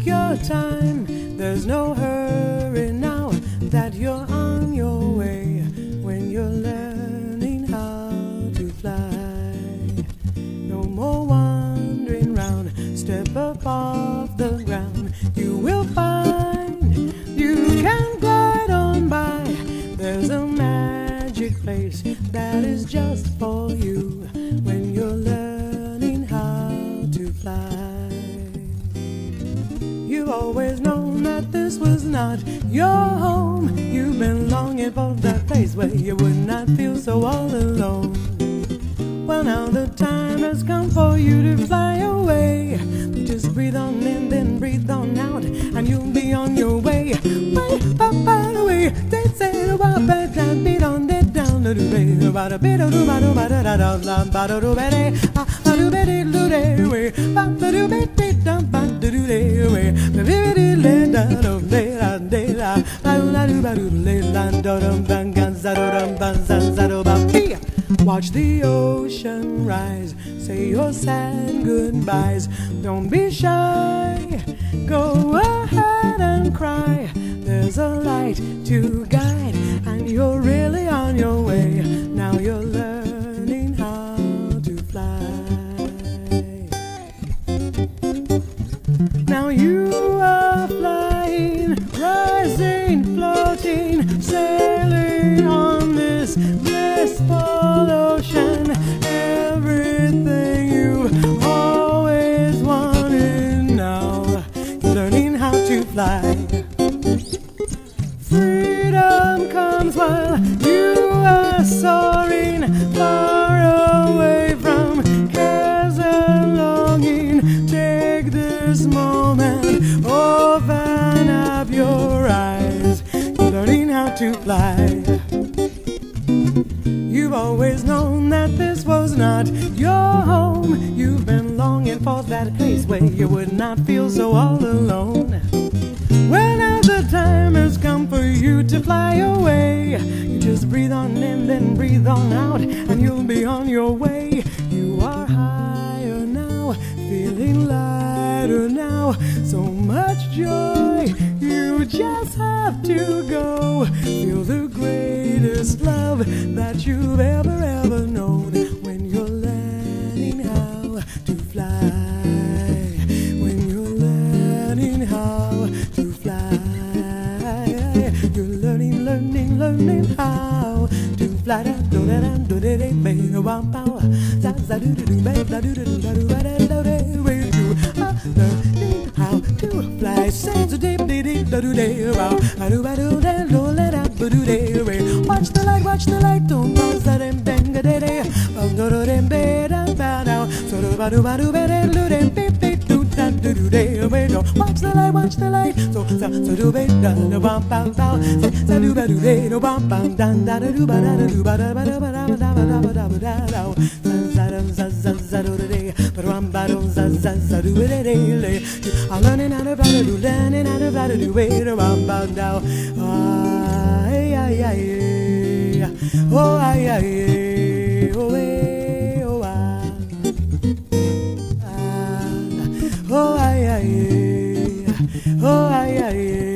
your time. There's no hurry now that you're on your way. When you're learning how to fly, no more wandering round. Step up off the ground. You will find you can glide on by. There's a magic place that is just for you when you're learning how to fly. You've always known that this was not your home. You've been longing for that place where you would not feel so all alone. Well, now the time has come for you to fly away. Just breathe on in, then breathe on out, and you'll be on your way. Way, by the way, they say the wild bad time beat on it down to the way. About a bit of the bottom, about a da da da da da da da da da da. Watch the ocean rise. Say your sad goodbyes. Don't be shy. Go ahead and cry. There's a light to guide, and you're really on your way. Now you're learning how to fly. Now you are flying, rising, floating, sailing on this blissful ocean. Everything you always wanted, now you're learning how to fly. Freedom comes while you are soaring, far away from cares and longing. Take this moment, open up your eyes. You're learning how to fly. You've always known that this was not your home. You've been longing for that place where you would not feel so all alone. Well, now the time has come for you to fly away. You just breathe on in, then breathe on out, and you'll be on your way. You are higher now, feeling lighter now. So much joy, you just have to go. Feel the greatest love that you've ever known when you're learning how to fly. When you're learning how to fly. You're learning how to fly. How to fly. Watch the light, don't pause that and bang a day. Watch the light, so do it, no bum bum bum, so do ba do day, no bum bum dan da do ba da do ba da ba da ba da ba da ba da ba da da, za do day, but rum ba do za do it day. I'm learning how to do, learning how to do it, rum bum down. Ay ay ay, oh ay ay, oh ay, oh ah, oh ay ay. Oh, ay, ay, ay.